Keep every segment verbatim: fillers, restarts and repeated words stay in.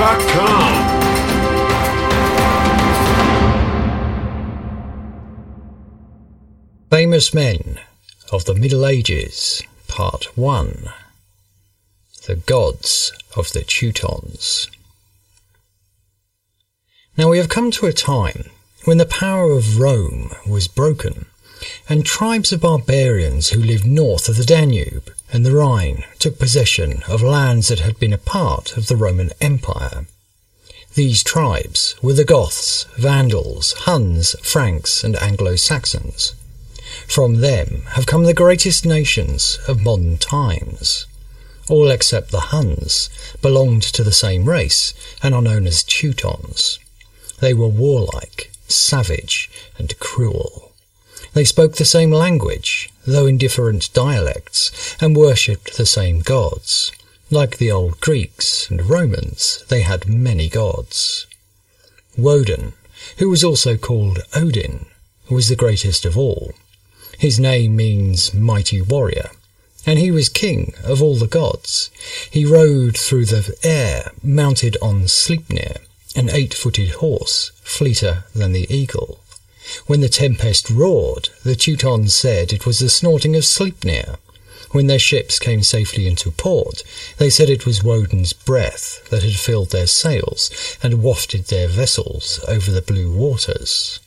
dot com. Famous Men of the Middle Ages, Part one. The Gods of the Teutons. Now we have come to a time when the power of Rome was broken, and tribes of barbarians who lived north of the Danube and the Rhine took possession of lands that had been a part of the Roman Empire. These tribes were the Goths, Vandals, Huns, Franks, and Anglo-Saxons. From them have come the greatest nations of modern times. All except the Huns belonged to the same race and are known as Teutons. They were warlike, savage, and cruel. They spoke the same language, though in different dialects, and worshipped the same gods. Like the old Greeks and Romans, they had many gods. Woden, who was also called Odin, was the greatest of all. His name means mighty warrior, and he was king of all the gods. He rode through the air, mounted on Sleipnir, an eight-footed horse, fleeter than the eagle. When the tempest roared, the Teutons said it was the snorting of Sleipnir. When their ships came safely into port, they said it was Woden's breath that had filled their sails and wafted their vessels over the blue waters.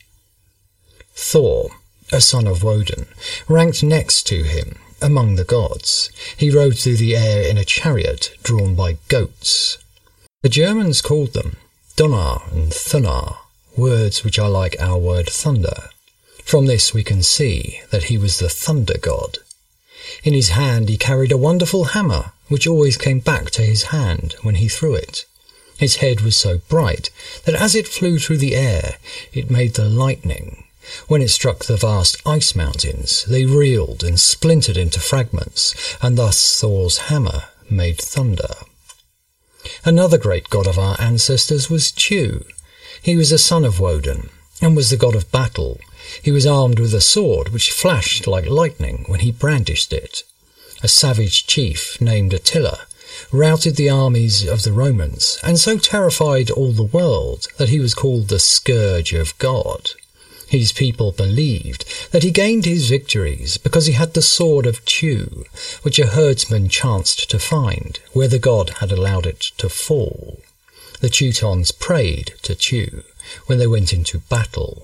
Thor, a son of Woden, ranked next to him among the gods. He rode through the air in a chariot drawn by goats. The Germans called them Donner and Thunner, words which are like our word thunder. From this we can see that he was the thunder god. In his hand he carried a wonderful hammer, which always came back to his hand when he threw it. His head was so bright that as it flew through the air, it made the lightning. When it struck the vast ice mountains, they reeled and splintered into fragments, and thus Thor's hammer made thunder. Another great god of our ancestors was Tiw. He was a son of Woden, and was the god of battle. He was armed with a sword which flashed like lightning when he brandished it. A savage chief named Attila routed the armies of the Romans, and so terrified all the world that he was called the Scourge of God. His people believed that he gained his victories because he had the sword of Tiw, which a herdsman chanced to find where the god had allowed it to fall. The Teutons prayed to Tiw when they went into battle.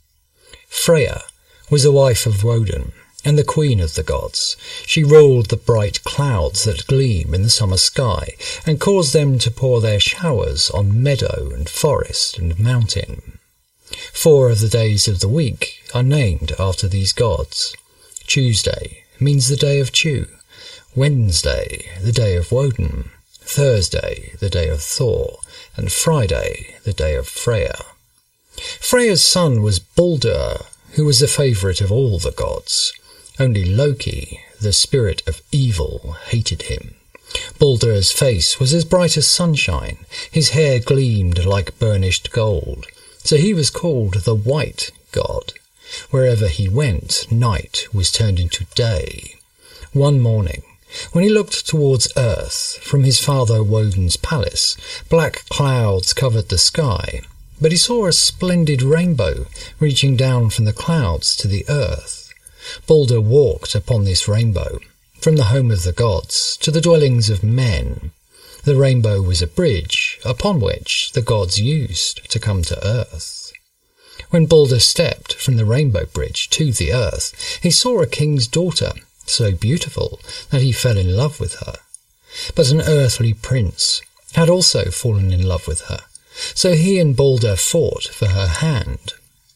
Freya was the wife of Woden and the queen of the gods. She ruled the bright clouds that gleam in the summer sky and caused them to pour their showers on meadow and forest and mountain. Four of the days of the week are named after these gods. Tuesday means the day of Tiw, Wednesday the day of Woden, Thursday the day of Thor, and Friday the day of Freya. Freya's son was Baldur, who was the favourite of all the gods. Only Loki, the spirit of evil, hated him. Baldur's face was as bright as sunshine, his hair gleamed like burnished gold. So he was called the White God. Wherever he went, night was turned into day. One morning, when he looked towards earth from his father Woden's palace, black clouds covered the sky, but he saw a splendid rainbow reaching down from the clouds to the earth. Baldur walked upon this rainbow, from the home of the gods to the dwellings of men. The rainbow was a bridge upon which the gods used to come to earth. When Baldur stepped from the rainbow bridge to the earth, he saw a king's daughter, so beautiful that he fell in love with her. But an earthly prince had also fallen in love with her, so he and Baldur fought for her hand.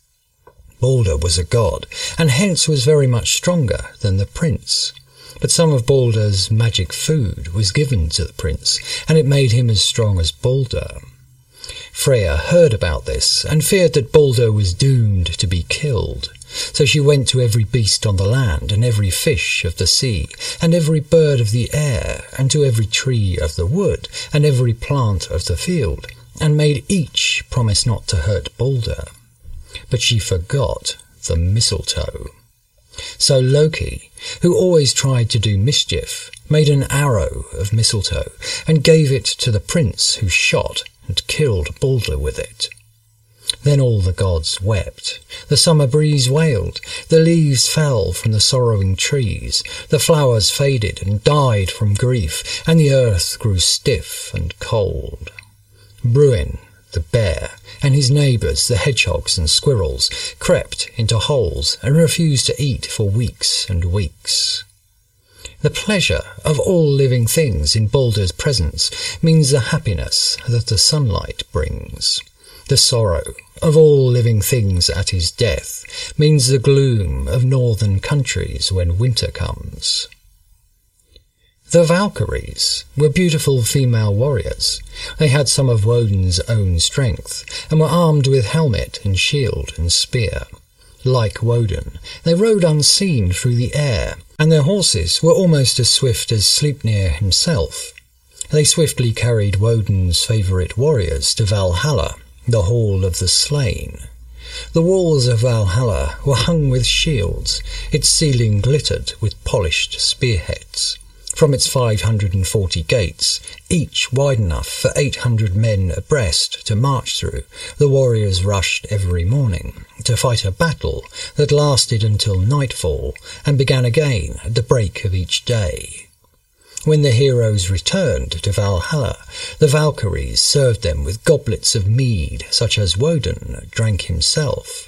Baldur was a god, and hence was very much stronger than the prince. But some of Baldur's magic food was given to the prince, and it made him as strong as Baldur. Freya heard about this, and feared that Baldur was doomed to be killed. So she went to every beast on the land, and every fish of the sea, and every bird of the air, and to every tree of the wood, and every plant of the field, and made each promise not to hurt Baldur. But she forgot the mistletoe. So Loki, who always tried to do mischief, made an arrow of mistletoe, and gave it to the prince, who shot and killed Balder with it. Then all the gods wept, the summer breeze wailed, the leaves fell from the sorrowing trees, the flowers faded and died from grief, and the earth grew stiff and cold. Bruin, the bear, and his neighbours, the hedgehogs and squirrels, crept into holes and refused to eat for weeks and weeks. The pleasure of all living things in Balder's presence means the happiness that the sunlight brings. The sorrow of all living things at his death means the gloom of northern countries when winter comes. The Valkyries were beautiful female warriors. They had some of Woden's own strength, and were armed with helmet and shield and spear. Like Woden, they rode unseen through the air, and their horses were almost as swift as Sleipnir himself. They swiftly carried Woden's favourite warriors to Valhalla, the Hall of the Slain. The walls of Valhalla were hung with shields, its ceiling glittered with polished spearheads. From its five hundred and forty gates, each wide enough for eight hundred men abreast to march through, the warriors rushed every morning to fight a battle that lasted until nightfall and began again at the break of each day. When the heroes returned to Valhalla, the Valkyries served them with goblets of mead, such as Woden drank himself.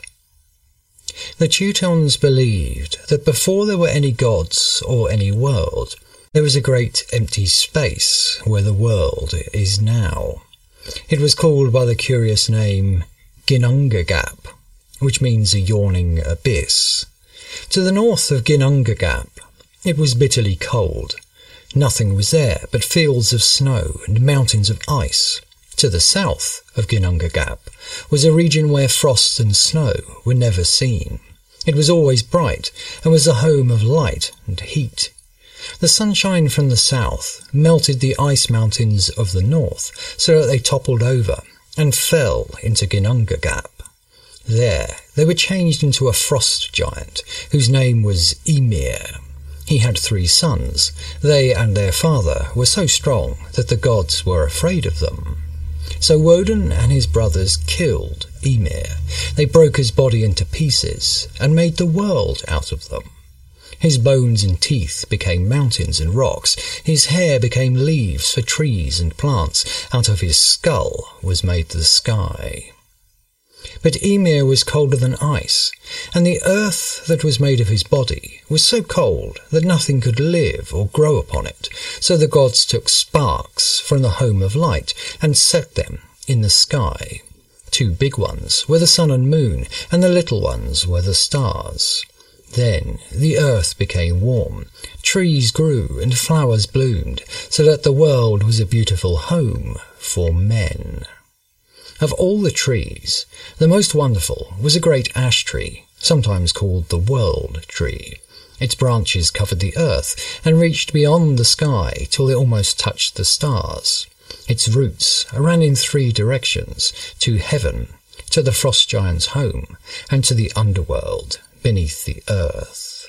The Teutons believed that before there were any gods or any world, there was a great empty space where the world is now. It was called by the curious name Ginnungagap, which means a yawning abyss. To the north of Ginnungagap, it was bitterly cold. Nothing was there but fields of snow and mountains of ice. To the south of Ginnungagap was a region where frost and snow were never seen. It was always bright and was the home of light and heat. The sunshine from the south melted the ice mountains of the north so that they toppled over and fell into Ginnungagap. There they were changed into a frost giant whose name was Ymir. He had three sons. They and their father were so strong that the gods were afraid of them. So Woden and his brothers killed Ymir. They broke his body into pieces and made the world out of them. His bones and teeth became mountains and rocks. His hair became leaves for trees and plants. Out of his skull was made the sky. But Ymir was colder than ice, and the earth that was made of his body was so cold that nothing could live or grow upon it. So the gods took sparks from the home of light and set them in the sky. Two big ones were the sun and moon, and the little ones were the stars. Then the earth became warm, trees grew and flowers bloomed, so that the world was a beautiful home for men. Of all the trees, the most wonderful was a great ash tree, sometimes called the World Tree. Its branches covered the earth and reached beyond the sky till they almost touched the stars. Its roots ran in three directions, to heaven, to the frost giant's home, and to the underworld beneath the earth.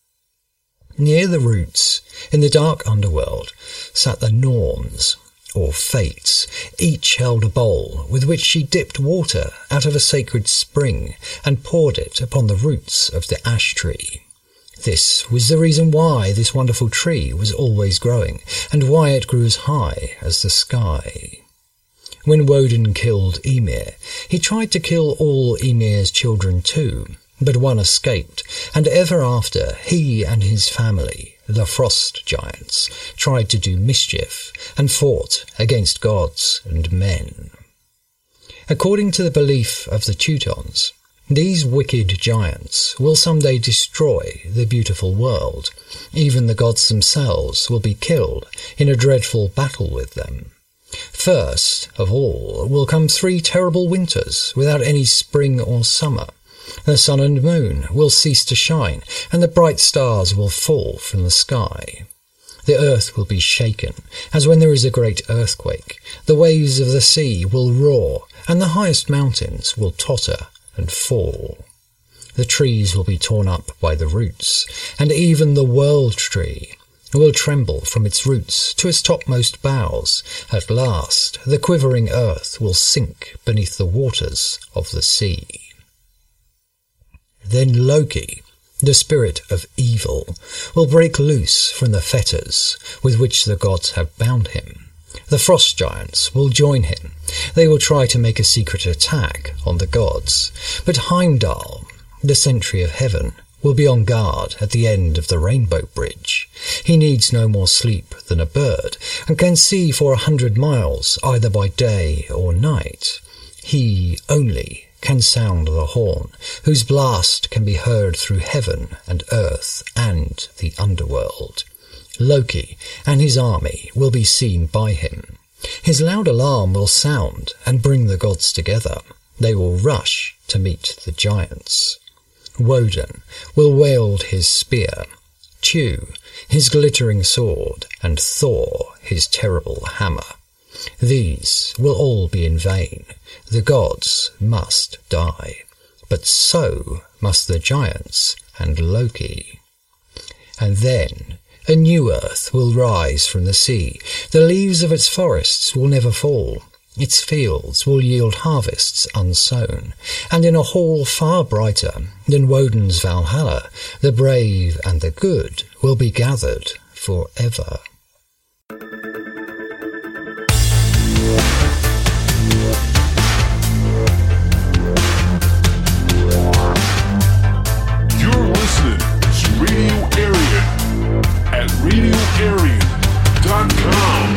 Near the roots, in the dark underworld, sat the Norns, or Fates. Each held a bowl with which she dipped water out of a sacred spring and poured it upon the roots of the ash tree. This was the reason why this wonderful tree was always growing, and why it grew as high as the sky. When Woden killed Ymir, he tried to kill all Ymir's children too, but one escaped, and ever after he and his family, the Frost Giants, tried to do mischief and fought against gods and men. According to the belief of the Teutons, these wicked giants will someday destroy the beautiful world. Even the gods themselves will be killed in a dreadful battle with them. First of all will come three terrible winters without any spring or summer. The sun and moon will cease to shine, and the bright stars will fall from the sky. The earth will be shaken, as when there is a great earthquake. The waves of the sea will roar, and the highest mountains will totter and fall. The trees will be torn up by the roots, and even the world tree will tremble from its roots to its topmost boughs. At last last, the quivering earth will sink beneath the waters of the sea. Then Loki, the spirit of evil, will break loose from the fetters with which the gods have bound him. The frost giants will join him. They will try to make a secret attack on the gods, but Heimdall, the sentry of heaven, will be on guard at the end of the Rainbow Bridge. He needs no more sleep than a bird, and can see for a hundred miles either by day or night. He only can sound the horn, whose blast can be heard through heaven and earth and the underworld. Loki and his army will be seen by him. His loud alarm will sound and bring the gods together. They will rush to meet the giants. Woden will wield his spear, Tyr his glittering sword, and Thor his terrible hammer. These will all be in vain. The gods must die, but so must the giants and Loki. And then a new earth will rise from the sea. The leaves of its forests will never fall. Its fields will yield harvests unsown, and in a hall far brighter than Woden's Valhalla, the brave and the good will be gathered forever. You're listening to Radio Aryan at radio aryan dot com.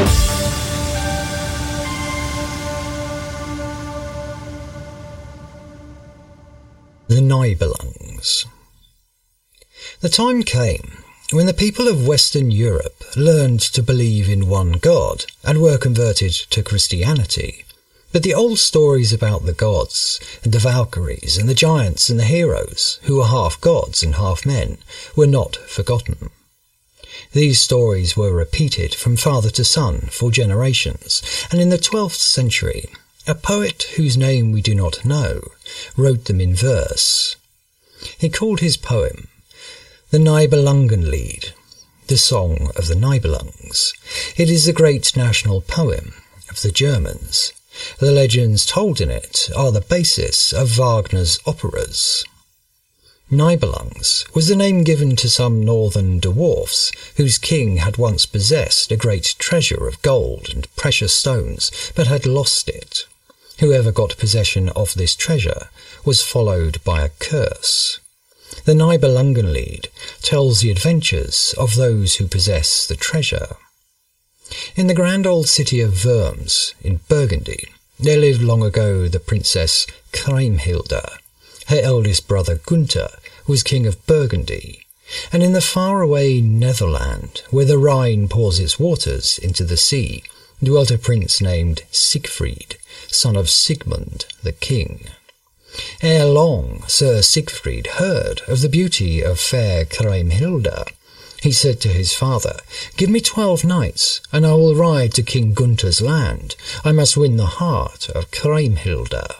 The Nibelungs. The time came when the people of Western Europe learned to believe in one God and were converted to Christianity. But the old stories about the gods and the Valkyries and the giants and the heroes, who were half gods and half men, were not forgotten. These stories were repeated from father to son for generations, and in the twelfth century, a poet whose name we do not know wrote them in verse. He called his poem the Nibelungenlied, the Song of the Nibelungs. It is the great national poem of the Germans. The legends told in it are the basis of Wagner's operas. Nibelungs was the name given to some northern dwarfs whose king had once possessed a great treasure of gold and precious stones, but had lost it. Whoever got possession of this treasure was followed by a curse. The Nibelungenlied tells the adventures of those who possess the treasure. In the grand old city of Worms, in Burgundy, there lived long ago the princess Kriemhilda. Her eldest brother Gunther was king of Burgundy, and in the faraway Netherland, where the Rhine pours its waters into the sea, dwelt a prince named Siegfried, son of Sigmund the king. Ere long Sir Siegfried heard of the beauty of fair Kriemhilda. He said to his father, "Give me twelve knights, and I will ride to King Gunther's land. I must win the heart of Kriemhilda."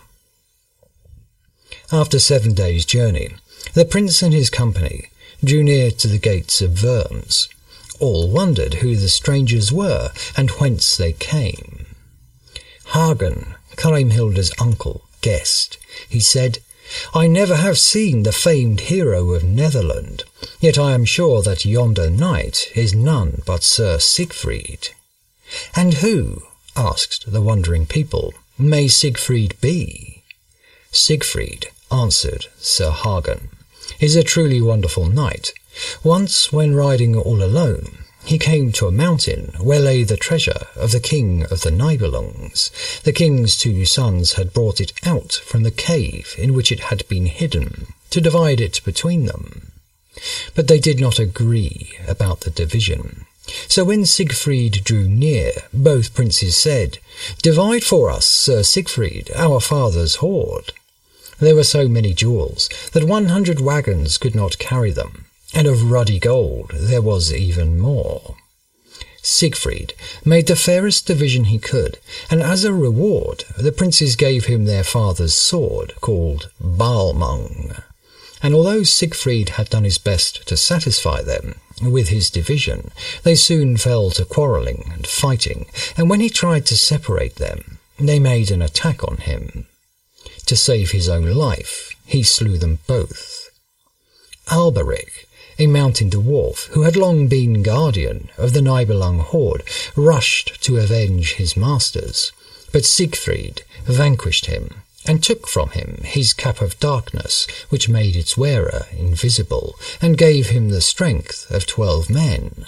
After seven days' journey, the prince and his company drew near to the gates of Worms. All wondered who the strangers were and whence they came. Hagen, Kriemhilda's uncle, guessed. He said, "I never have seen the famed hero of Netherland, yet I am sure that yonder knight is none but Sir Siegfried." "And who," asked the wondering people, "may Siegfried be?" "Siegfried," answered Sir Hagen, "is a truly wonderful knight. Once, when riding all alone, he came to a mountain where lay the treasure of the king of the Nibelungs. The king's two sons had brought it out from the cave in which it had been hidden, to divide it between them. But they did not agree about the division. So when Siegfried drew near, both princes said, "Divide for us, Sir Siegfried, our father's hoard." There were so many jewels that one hundred wagons could not carry them, and of ruddy gold there was even more. Siegfried made the fairest division he could, and as a reward the princes gave him their father's sword, called Balmung. And although Siegfried had done his best to satisfy them, with his division, they soon fell to quarrelling and fighting, and when he tried to separate them, they made an attack on him. To save his own life, he slew them both. Alberic, a mountain dwarf who had long been guardian of the Nibelung horde, rushed to avenge his masters, but Siegfried vanquished him and took from him his cap of darkness, which made its wearer invisible, and gave him the strength of twelve men.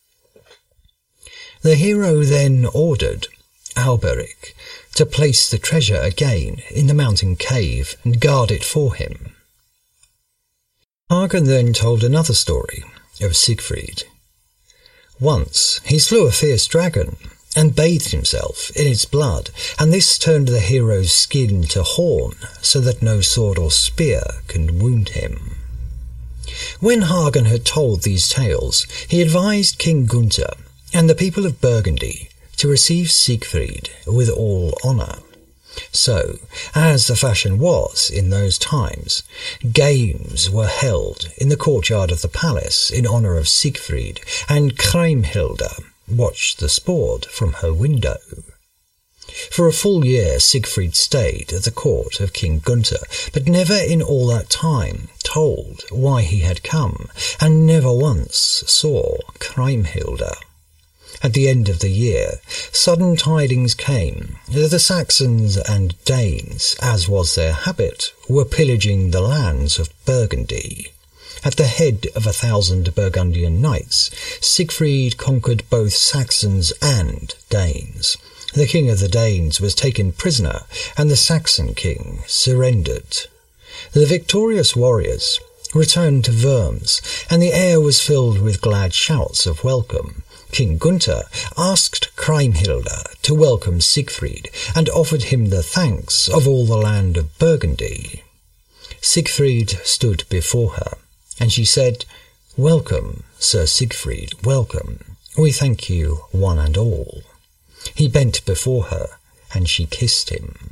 The hero then ordered Alberic to place the treasure again in the mountain cave and guard it for him. Hagen then told another story of Siegfried. Once he slew a fierce dragon and bathed himself in its blood, and this turned the hero's skin to horn so that no sword or spear can wound him. When Hagen had told these tales, he advised King Gunther and the people of Burgundy to receive Siegfried with all honour. So, as the fashion was in those times, games were held in the courtyard of the palace in honour of Siegfried, and Kriemhilde watched the sport from her window. For a full year Siegfried stayed at the court of King Gunther, but never in all that time told why he had come, and never once saw Kriemhilde. At the end of the year, sudden tidings came that the Saxons and Danes, as was their habit, were pillaging the lands of Burgundy. At the head of a thousand Burgundian knights, Siegfried conquered both Saxons and Danes. The king of the Danes was taken prisoner, and the Saxon king surrendered. The victorious warriors returned to Worms, and the air was filled with glad shouts of welcome. King Gunther asked Kriemhilde to welcome Siegfried, and offered him the thanks of all the land of Burgundy. Siegfried stood before her, and she said, "Welcome, Sir Siegfried, welcome. We thank you, one and all." He bent before her, and she kissed him.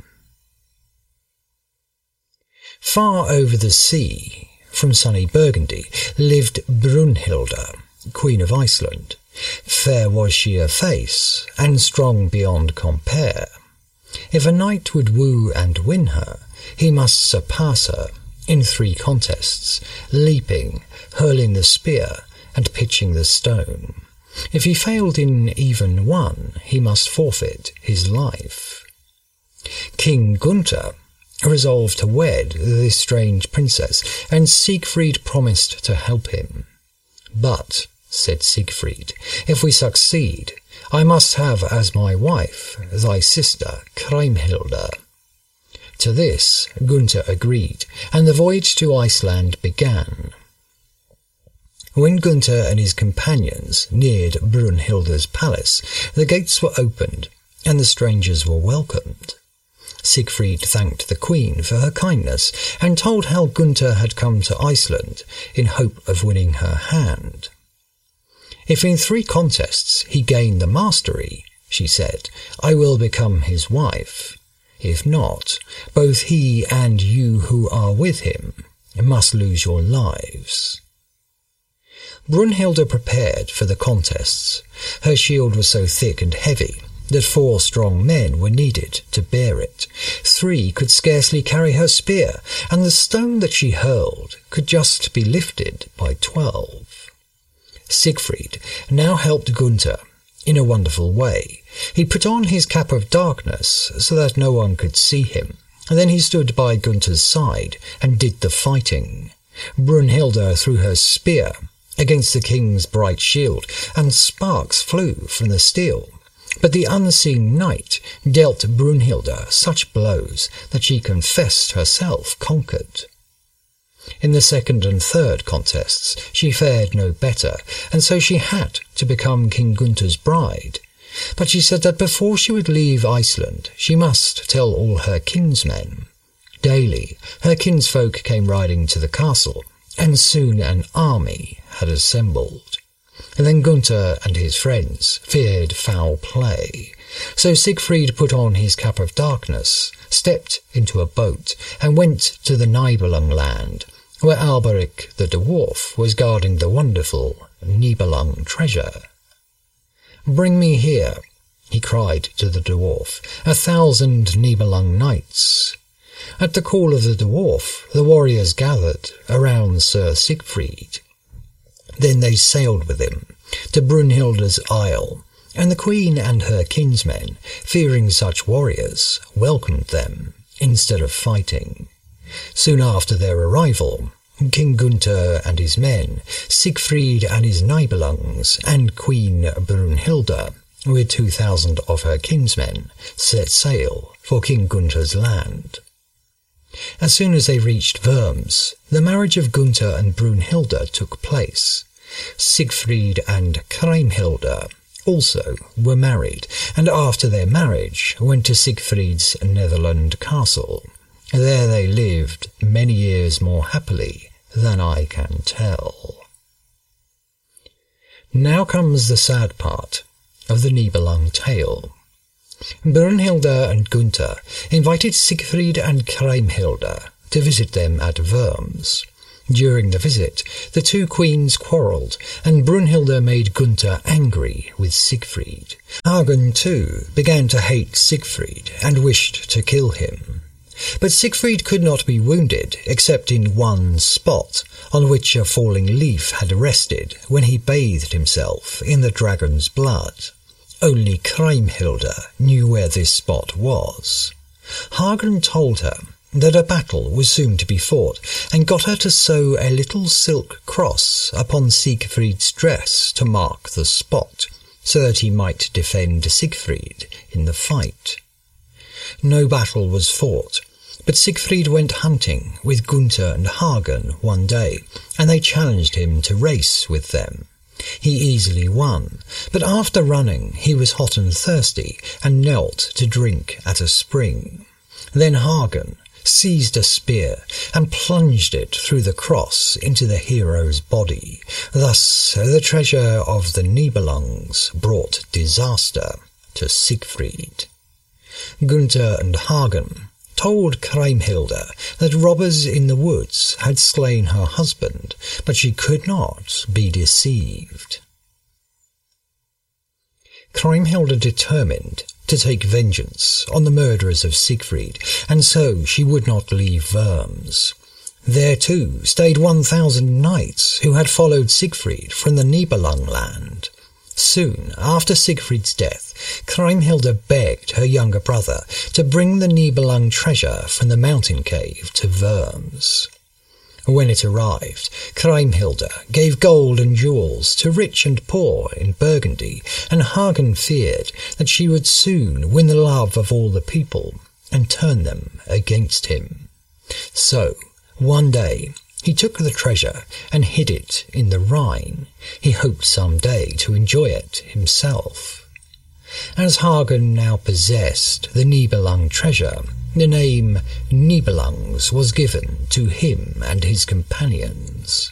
Far over the sea, from sunny Burgundy, lived Brunhilde, Queen of Iceland. Fair was she of face, and strong beyond compare. If a knight would woo and win her, he must surpass her in three contests, leaping, hurling the spear, and pitching the stone. If he failed in even one, he must forfeit his life. King Gunther resolved to wed this strange princess, and Siegfried promised to help him. "But," said Siegfried, "if we succeed, I must have as my wife thy sister Kriemhilde." To this Gunther agreed, and the voyage to Iceland began. When Gunther and his companions neared Brunhilde's palace, the gates were opened, and the strangers were welcomed. Siegfried thanked the queen for her kindness, and told how Gunther had come to Iceland in hope of winning her hand. "If in three contests he gain the mastery," she said, "I will become his wife. If not, both he and you who are with him must lose your lives." Brunhilde prepared for the contests. Her shield was so thick and heavy that four strong men were needed to bear it. Three could scarcely carry her spear, and the stone that she hurled could just be lifted by twelve. Siegfried now helped Gunther in a wonderful way. He put on his cap of darkness so that no one could see him, and then he stood by Gunther's side and did the fighting. Brunhilde threw her spear against the king's bright shield, and sparks flew from the steel. But the unseen knight dealt Brunhilde such blows that she confessed herself conquered. In the second and third contests she fared no better, and so she had to become King Gunther's bride. But she said that before she would leave Iceland she must tell all her kinsmen. Daily her kinsfolk came riding to the castle, and soon an army had assembled. And then Gunther and his friends feared foul play. So Siegfried put on his cap of darkness, stepped into a boat, and went to the Nibelung land, where Alberic the dwarf was guarding the wonderful Nibelung treasure. "Bring me here," he cried to the dwarf, "a thousand Nibelung knights." At the call of the dwarf, the warriors gathered around Sir Siegfried. Then they sailed with him to Brunhilde's isle, and the queen and her kinsmen, fearing such warriors, welcomed them instead of fighting. Soon after their arrival, King Gunther and his men, Siegfried and his Nibelungs, and Queen Brunhilde, with two thousand of her kinsmen, set sail for King Gunther's land. As soon as they reached Worms, the marriage of Gunther and Brunhilde took place. Siegfried and Kriemhilde also were married, and after their marriage went to Siegfried's Netherland castle. There they lived many years more happily than I can tell. Now comes the sad part of the Nibelung tale. Brunhilde and Gunther invited Siegfried and Kriemhilde to visit them at Worms. During the visit, the two queens quarrelled, and Brunhilde made Gunther angry with Siegfried. Hagen, too, began to hate Siegfried and wished to kill him. But Siegfried could not be wounded except in one spot, on which a falling leaf had rested when he bathed himself in the dragon's blood. Only Kriemhilde knew where this spot was. Hagen told her that a battle was soon to be fought, and got her to sew a little silk cross upon Siegfried's dress to mark the spot, so that he might defend Siegfried in the fight. No battle was fought, but Siegfried went hunting with Gunther and Hagen one day, and they challenged him to race with them. He easily won, but after running he was hot and thirsty, and knelt to drink at a spring. Then Hagen seized a spear and plunged it through the cross into the hero's body. Thus the treasure of the Nibelungs brought disaster to Siegfried. Gunther and Hagen told Kriemhilde that robbers in the woods had slain her husband, but she could not be deceived. Kriemhilde determined to take vengeance on the murderers of Siegfried, and so she would not leave Worms. There too stayed one thousand knights who had followed Siegfried from the Nibelung land. Soon after Siegfried's death, Kriemhilde begged her younger brother to bring the Nibelung treasure from the mountain cave to Worms. When it arrived, Kriemhilde gave gold and jewels to rich and poor in Burgundy, and Hagen feared that she would soon win the love of all the people and turn them against him. So, one day, he took the treasure and hid it in the Rhine. He hoped some day to enjoy it himself. As Hagen now possessed the Nibelung treasure, the name Nibelungs was given to him and his companions.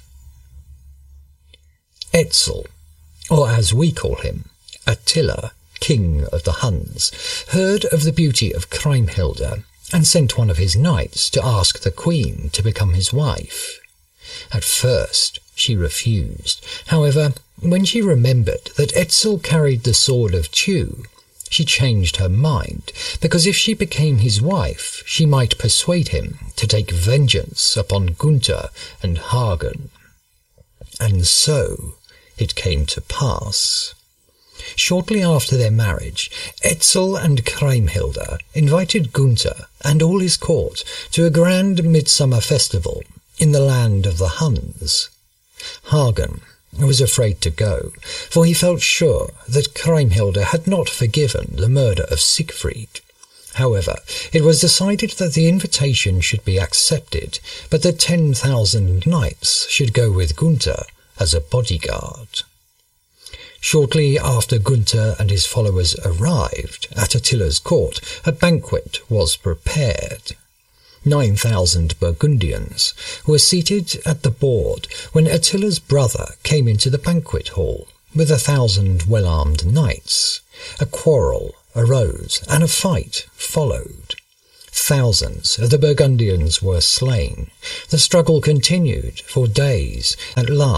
Etzel, or as we call him, Attila, king of the Huns, heard of the beauty of Kriemhilde and sent one of his knights to ask the queen to become his wife. At first she refused. However, when she remembered that Etzel carried the sword of Tewь, she changed her mind, because if she became his wife, she might persuade him to take vengeance upon Gunther and Hagen. And so it came to pass. Shortly after their marriage, Etzel and Kriemhilde invited Gunther and all his court to a grand midsummer festival in the land of the Huns. Hagen was afraid to go, for he felt sure that Kriemhilde had not forgiven the murder of Siegfried. However, it was decided that the invitation should be accepted, but that ten thousand knights should go with Gunther as a bodyguard. Shortly after Gunther and his followers arrived at Attila's court, a banquet was prepared. Nine thousand Burgundians were seated at the board when Attila's brother came into the banquet hall with a thousand well-armed knights. A quarrel arose and a fight followed. Thousands of the Burgundians were slain. The struggle continued for days. At last,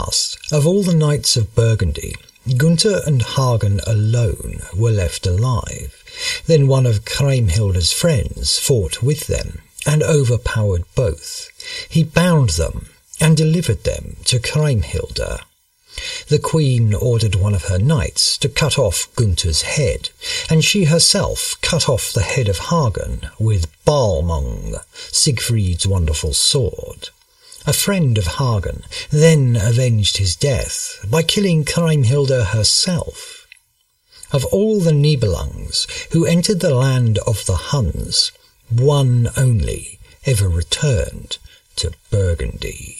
Of all the knights of Burgundy, Gunther and Hagen alone were left alive. Then one of Kriemhilde's friends fought with them and overpowered both. He bound them and delivered them to Kriemhilde. The queen ordered one of her knights to cut off Gunther's head, and she herself cut off the head of Hagen with Balmung, Siegfried's wonderful sword. A friend of Hagen then avenged his death by killing Kriemhilde herself. Of all the Nibelungs who entered the land of the Huns, one only ever returned to Burgundy.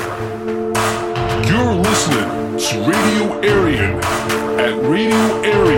You're listening to Radio Aryan at Radio Aryan.